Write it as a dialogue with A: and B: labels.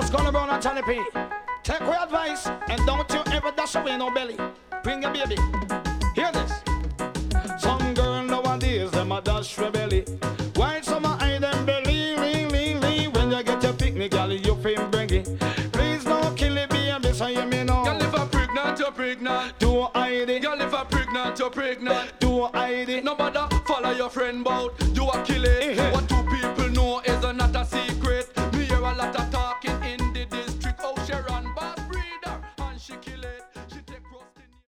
A: Gonna Brown and Charlie P. Take your advice and don't you ever dash away no belly. Bring your baby. Hear this. Some girl nowadays them a dash for belly. Why some a hide them belly? When you get your picnic, girl, you feel bringy. Please don't kill it, baby, so you me know.
B: Girl, if I'm pregnant, you're pregnant.
A: Do hide it.
B: Girl, if I'm pregnant, you're pregnant.
A: Do hide it.
B: No matter follow your friend bout, you a kill it. What two people know is not a secret. Me hear a lot of talk.